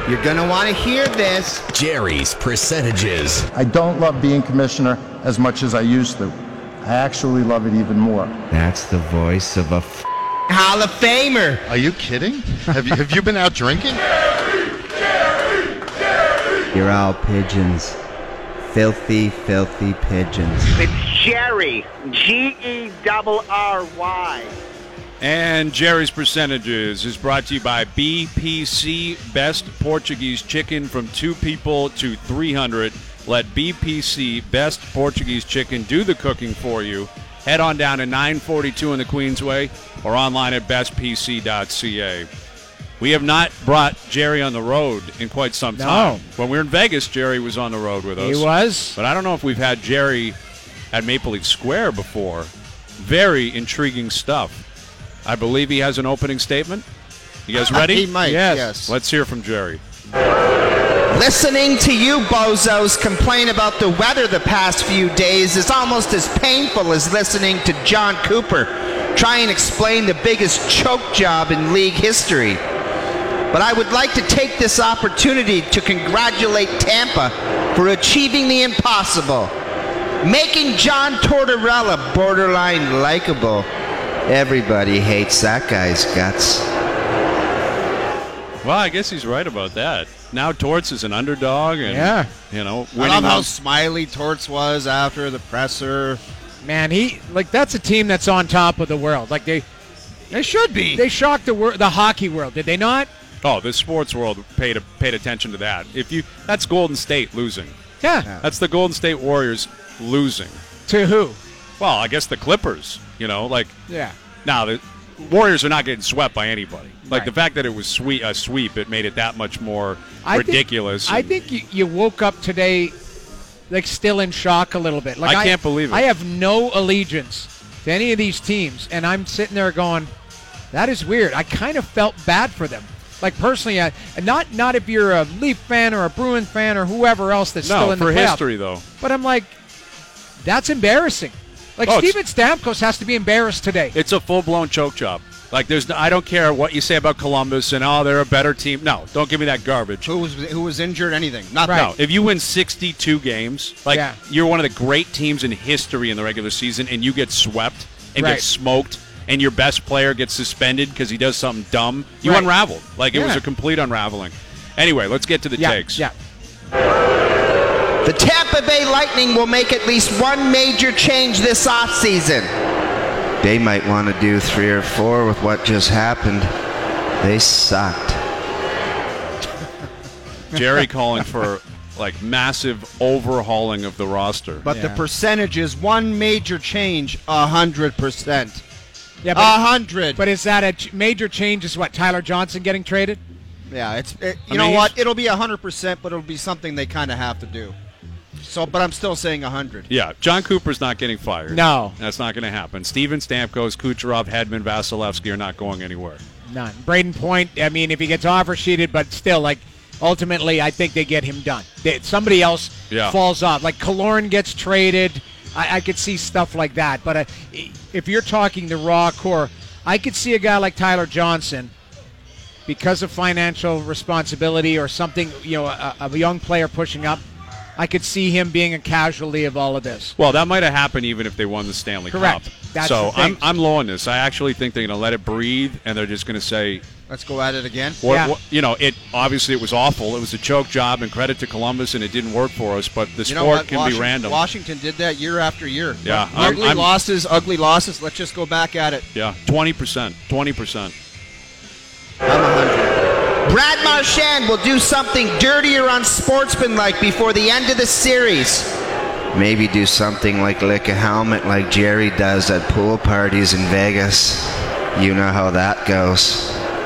You're going to want to hear this. Jerry's percentages. I don't love being commissioner as much as I used to. I actually love it even more. That's the voice of a Hall of Famer. Are you kidding? Have you been out drinking? You're all pigeons. Filthy, filthy pigeons. It's Jerry. Gerry. And Jerry's Percentages is brought to you by BPC, Best Portuguese Chicken from 2 people to 300. Let BPC, Best Portuguese Chicken, do the cooking for you. Head on down to 942 in the Queensway or online at bestpc.ca. We have not brought Jerry on the road in quite some time. No. When we were in Vegas, Jerry was on the road with us. He was. But I don't know if we've had Jerry at Maple Leaf Square before. Very intriguing stuff. I believe he has an opening statement. You guys ready? He might, yes. Let's hear from Jerry. Listening to you bozos complain about the weather the past few days is almost as painful as listening to John Cooper try and explain the biggest choke job in league history. But I would like to take this opportunity to congratulate Tampa for achieving the impossible, making John Tortorella borderline likable. Everybody hates that guy's guts. Well, I guess he's right about that. Now Torts is an underdog, and I winning. love how smiley Torts was after the presser. Man, that's a team that's on top of the world. Like they should be. They shocked the hockey world, did they not? Oh, the sports world paid attention to that. That's Golden State losing. Yeah. That's the Golden State Warriors losing. To who? Well, I guess the Clippers. Yeah. Now the Warriors are not getting swept by anybody. Right. The fact that it was a sweep, it made it that much more ridiculous. I think you woke up today, still in shock a little bit. I can't believe it. I have no allegiance to any of these teams, and I'm sitting there going, that is weird. I kind of felt bad for them. Personally, not if you're a Leaf fan or a Bruin fan or whoever else that's still in the playoff. No, for history, though. But I'm like, that's embarrassing. Steven Stamkos has to be embarrassed today. It's a full-blown choke job. I don't care what you say about Columbus and they're a better team. No, don't give me that garbage. Who was injured? Anything? Nothing. No, if you win 62 games, you're one of the great teams in history in the regular season, and you get swept and get smoked, and your best player gets suspended because he does something dumb, you unraveled. It was a complete unraveling. Anyway, let's get to the takes. Yeah. The Tampa Bay Lightning will make at least one major change this offseason. They might want to do 3 or 4 with what just happened. They sucked. Jerry calling for massive overhauling of the roster. But the percentage is one major change, 100%. Yeah, 100. But is that a major change? Is what, Tyler Johnson getting traded? Yeah, you know what? It'll be 100%, but it'll be something they kind of have to do. So, but I'm still saying 100. Yeah, John Cooper's not getting fired. No. That's not going to happen. Steven Stamkos, Kucherov, Hedman, Vasilevsky are not going anywhere. None. Braden Point, if he gets offer sheeted, but still, ultimately, I think they get him done. Somebody else falls off. Killorn gets traded. I could see stuff like that. But if you're talking the raw core, I could see a guy like Tyler Johnson, because of financial responsibility or something, a young player pushing up, I could see him being a casualty of all of this. Well, that might have happened even if they won the Stanley Correct. Cup. That's so the thing. I'm low on this. I actually think they're going to let it breathe, and they're just going to say, let's go at it again. It was awful. It was a choke job, and credit to Columbus, and it didn't work for us. But the sport can be random. Washington did that year after year. Yeah, ugly losses. Let's just go back at it. Yeah, 20%. 20%. I'm 100. Brad Marchand will do something dirty or unsportsmanlike before the end of the series. Maybe do something like lick a helmet like Jerry does at pool parties in Vegas. You know how that goes.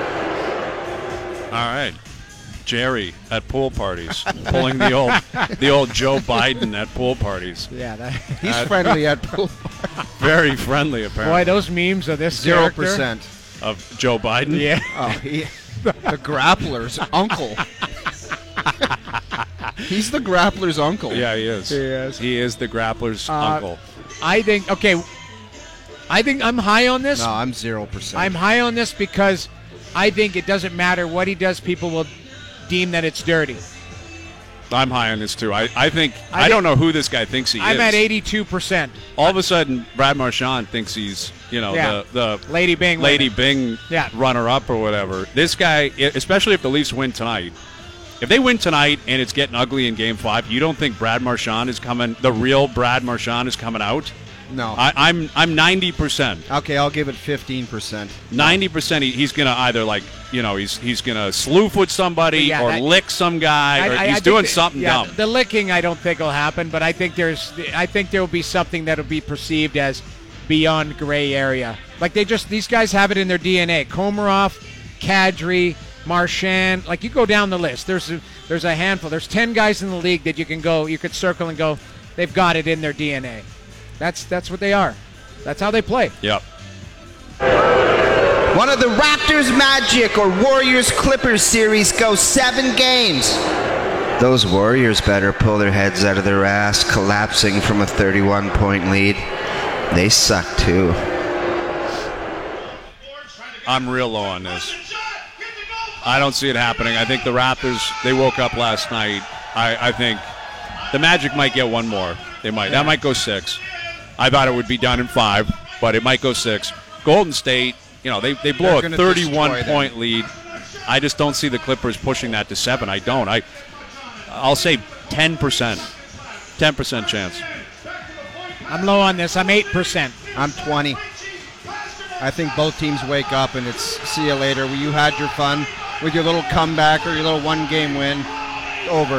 All right. Jerry at pool parties, pulling the old Joe Biden at pool parties. Yeah, he's friendly at pool parties. Very friendly, apparently. Boy, those memes of this 0% of Joe Biden. Yeah. The grappler's uncle. He's the grappler's uncle. Yeah, he is. He is the grappler's uncle. I think I'm high on this. No, I'm 0%. I'm high on this because I think it doesn't matter what he does. People will deem that it's dirty. I'm high on this too. I think I don't know who this guy thinks he is. I'm at 82%. All of a sudden, Brad Marchand thinks he's the Lady Bing runner-up or whatever. This guy, especially if the Leafs win tonight, if they win tonight and it's getting ugly in Game 5, you don't think Brad Marchand is coming? The real Brad Marchand is coming out? No. I'm 90%. Okay, I'll give it 15%. 90%. He's gonna either he's gonna slew foot somebody or lick some guy or he's doing something dumb. The licking I don't think will happen, but I think there will be something that'll be perceived as beyond gray area. Like these guys have it in their DNA. Komarov, Kadri, Marchand. Like you go down the list. There's a handful. There's 10 guys in the league that you could circle and go. They've got it in their DNA. That's what they are. That's how they play. Yep. One of the Raptors Magic or Warriors Clippers series goes 7 games. Those Warriors better pull their heads out of their ass, collapsing from a 31-point lead. They suck too. I'm real low on this. I don't see it happening. I think the Raptors, they woke up last night. I think the Magic might get one more. They might. That might go 6. I thought it would be done in 5, but it might go 6. Golden State, they blow a 31-point lead. I just don't see the Clippers pushing that to 7. I don't. I'll say 10%. 10% chance. I'm low on this. I'm 8%. I'm 20. I think both teams wake up and it's see you later. You had your fun with your little comeback or your little one-game win. Over.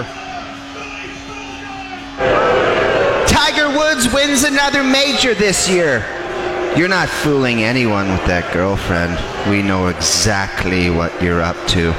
Tiger Woods wins another major this year. You're not fooling anyone with that girlfriend. We know exactly what you're up to.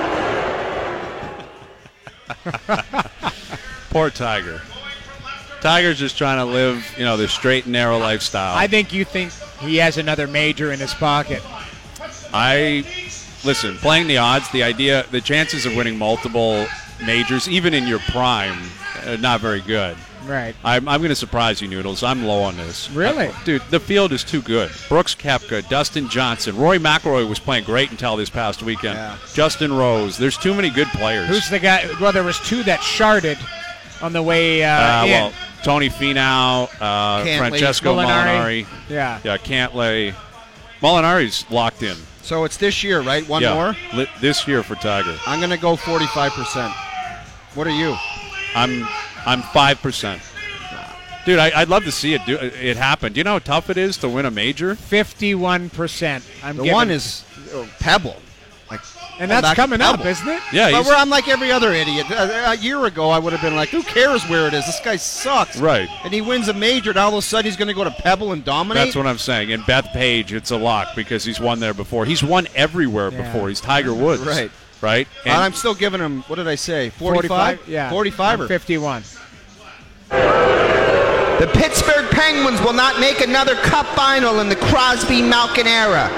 Poor Tiger. Tiger's just trying to live, the straight and narrow lifestyle. I think you think he has another major in his pocket. Listen, playing the odds, the chances of winning multiple majors, even in your prime, not very good. Right. I'm going to surprise you, Noodles. I'm low on this. Really? Dude, the field is too good. Brooks Koepka, Dustin Johnson. Rory McIlroy was playing great until this past weekend. Yeah. Justin Rose. There's too many good players. Who's the guy? Well, there was 2 that sharded on the way in. Well, Tony Finau, Francesco Molinari. Yeah. Yeah, Cantlay. Molinari's locked in. So it's this year, right? One more? This year for Tiger. I'm going to go 45%. What are you? I'm 5%. Dude, I'd love to see it happen. Do you know how tough it is to win a major? 51%. The one is Pebble. And that's coming up, isn't it? Yeah. But I'm like every other idiot. A year ago, I would have been like, who cares where it is? This guy sucks. Right. And he wins a major, and all of a sudden he's going to go to Pebble and dominate? That's what I'm saying. And Bethpage, it's a lock because he's won there before. He's won everywhere before. He's Tiger Woods. Right. Right? And I'm still giving him, what did I say, 45? Yeah. 45 or 51. The Pittsburgh Penguins will not make another cup final in the Crosby-Malkin era.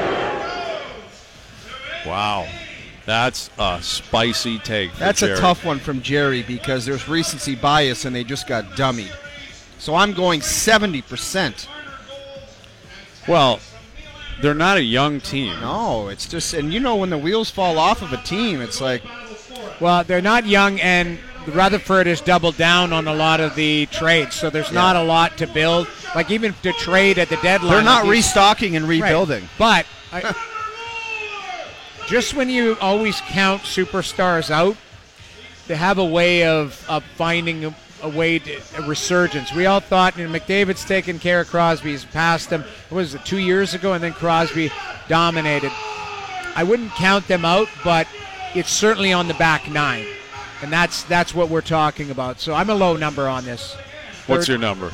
Wow. That's a spicy take for That's Jerry. a tough one from Jerry because there's recency bias and they just got dummied. So I'm going 70%. Well, they're not a young team. No, it's just, and when the wheels fall off of a team, it's like. Well, they're not young, and Rutherford has doubled down on a lot of the trades, so there's not a lot to build. Like even to trade at the deadline. They're not restocking and rebuilding. Right. But just when you always count superstars out, they have a way of finding a way to a resurgence. We all thought McDavid's taken care of Crosby. He's passed him, what was it, 2 years ago, and then Crosby dominated. I wouldn't count them out, but it's certainly on the back 9. And that's what we're talking about. So I'm a low number on this. What's your number?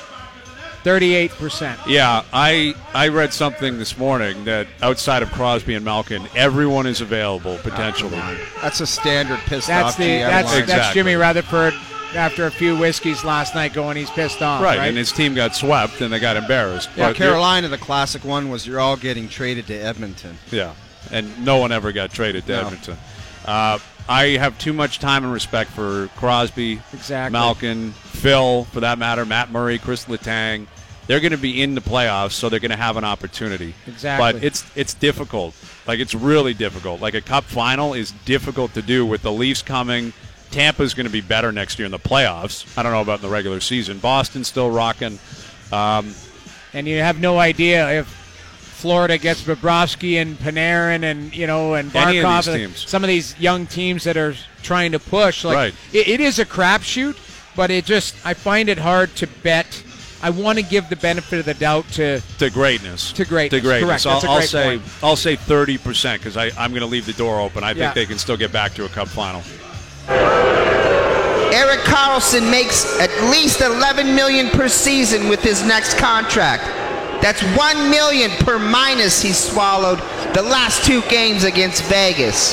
38%. Yeah, I read something this morning that outside of Crosby and Malkin, everyone is available potentially. That's a standard pissed That's off. that's Jimmy Rutherford after a few whiskeys last night going he's pissed off. Right, and his team got swept and they got embarrassed. Yeah, But Carolina, the classic one was you're all getting traded to Edmonton. Yeah, and no one ever got traded to Edmonton. I have too much time and respect for Crosby, exactly. Malkin, Phil, for that matter, Matt Murray, Chris Letang. they're going to be in the playoffs, so they're going to have an opportunity. Exactly. But it's difficult. Like, it's really difficult. Like, a cup final is difficult to do with the Leafs coming. Tampa's going to be better next year in the playoffs. I don't know about in the regular season. Boston's still rocking. And you have no idea if Florida gets Bobrovsky and Panarin and Any of Barkov, these teams. some of these young teams that are trying to push. Like, Right. it is a crapshoot, but I find it hard to bet. I want to give the benefit of the doubt to greatness. To greatness. Correct. That's a great point. I'll say 30% because I'm going to leave the door open. I think Yeah. they can still get back to a cup final. Erik Karlsson makes at least $11 million per season with his next contract. That's $1 million per minus he swallowed the last 2 games against Vegas.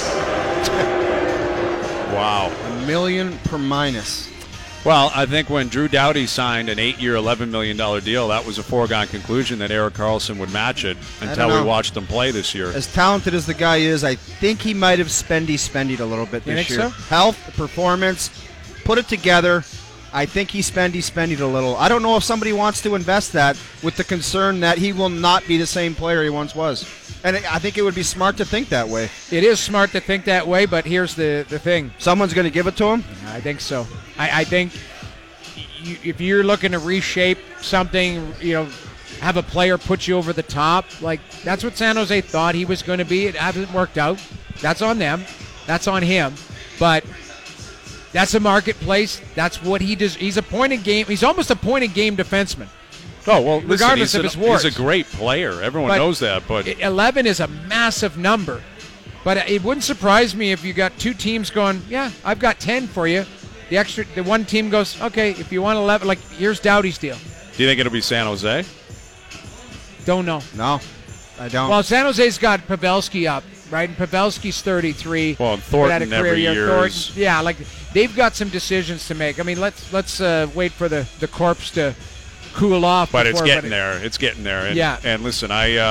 Wow. $1 million per minus. Well, I think when Drew Doughty signed an 8-year, $11 million deal, that was a foregone conclusion that Erik Karlsson would match it until we watched him play this year. As talented as the guy is, I think he might have spendied a little bit You this think year. so? Health, performance, put it together. I think he spendied a little. I don't know if somebody wants to invest that with the concern that he will not be the same player he once was. And I think it would be smart to think that way. It is smart to think that way, but here's the thing. Someone's going to give it to him? I think so. I think if you're looking to reshape something, have a player put you over the top, like that's what San Jose thought he was going to be. It hasn't worked out. That's on them. That's on him. But that's a marketplace. That's what he does. He's a point of game. He's almost a point of game defenseman. Oh, well, regardless of his warts. He's a great player. Everyone knows that. But 11 is a massive number. But it wouldn't surprise me if you got 2 teams going, yeah, I've got 10 for you. The one team goes, okay, if you want 11, like here's Doughty's deal. do you think it'll be San Jose? Don't know. No, I don't. Well, San Jose's got Pavelski up, right? And Pavelski's 33. Well, and Thornton Had a career every year. year Thornton, is- yeah, like they've got some decisions to make. I mean, let's wait for the corpse to cool off. But it's before, getting there. It's getting there. And, Yeah. And listen,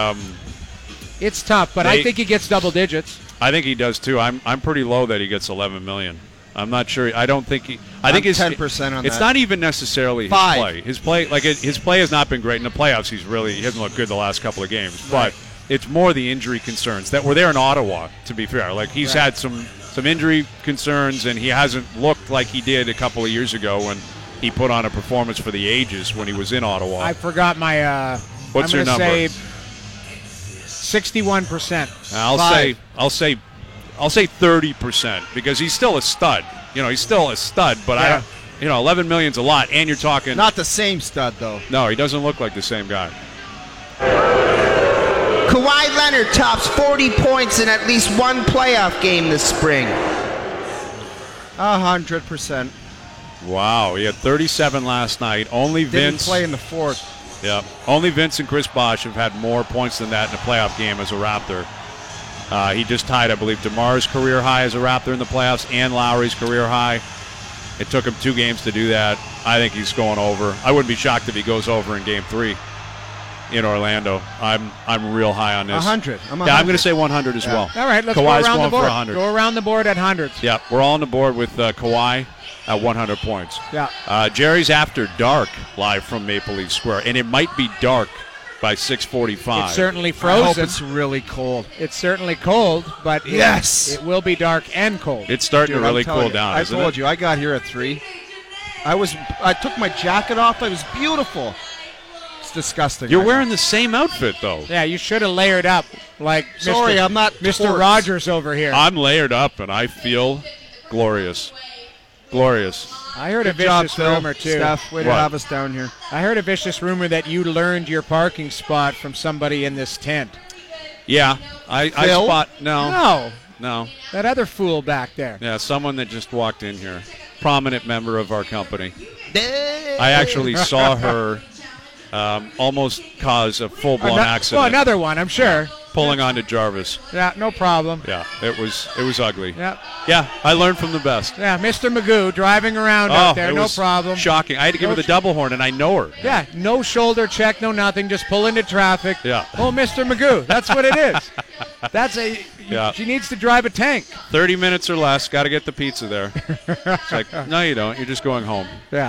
It's tough, but I think he gets double digits. I think he does too. I'm pretty low that he gets 11 million. I'm not sure. I don't think he. I think I'm it's 10% on It's that. not even necessarily his 5. play. His play has not been great in the playoffs. He hasn't looked good the last couple of games. But it's more the injury concerns that were there in Ottawa. To be fair, like he's had some injury concerns, and he hasn't looked like he did a couple of years ago when he put on a performance for the ages when he was in Ottawa. I forgot my. What's I'm your gonna number? Say 61%. I'll say 30% because he's still a stud. He's still a stud, but Yeah. I don't. 11 million's a lot, and you're talking. Not the same stud, though. No, he doesn't look like the same guy. Kawhi Leonard tops 40 points in at least one playoff game this spring. 100%. Wow, he had 37 last night. Only Didn't Vince. play in the fourth. Yeah, only Vince and Chris Bosh have had more points than that in a playoff game as a Raptor. He just tied, I believe, DeMar's career high as a Raptor in the playoffs and Lowry's career high. It took him 2 games to do that. I think he's going over. I wouldn't be shocked if he goes over in Game 3 in Orlando. I'm real high on this. 100. I'm going to say 100 as well. All right, let's Kawhi's go around going the board. for 100. Go around the board at hundreds. Yeah, we're all on the board with Kawhi at 100 points. Yeah. Jerry's After Dark live from Maple Leaf Square, and it might be dark by 6:45. It's certainly I hope frozen. it's really cold. It's certainly cold, but it will be dark and cold. It's starting Dude, to really I'm telling cool you, down, I isn't told it? you, I got here at 3. I took my jacket off. It was beautiful. It's disgusting. You're wearing the same outfit, though. Yeah, you should have layered up like Sorry, I'm not Mr. torts. Rogers over here. I'm layered up, and I feel glorious. Glorious. I heard a Good job, vicious Phil. rumor, too. Steph, way to What? have us down here. I heard a vicious rumor that you learned your parking spot from somebody in this tent. Yeah, I Phil? spot. No. No, that other fool back there. Yeah, someone that just walked in here. Prominent member of our company. I actually saw her almost cause a full-blown accident. Well, another one, I'm sure. Pulling onto Jarvis. Yeah, no problem. Yeah, it was ugly. Yeah, Yeah, I learned from the best. yeah, Mr. Magoo driving around out there, it no was problem. shocking. I had to give her the double horn, and I know her. Yeah, no shoulder check, no nothing, just pull into traffic. Yeah. Oh, Mr. Magoo, that's what it is. Yeah. She needs to drive a tank. 30 minutes or less, got to get the pizza there. It's like, no, you don't. You're just going home. Yeah.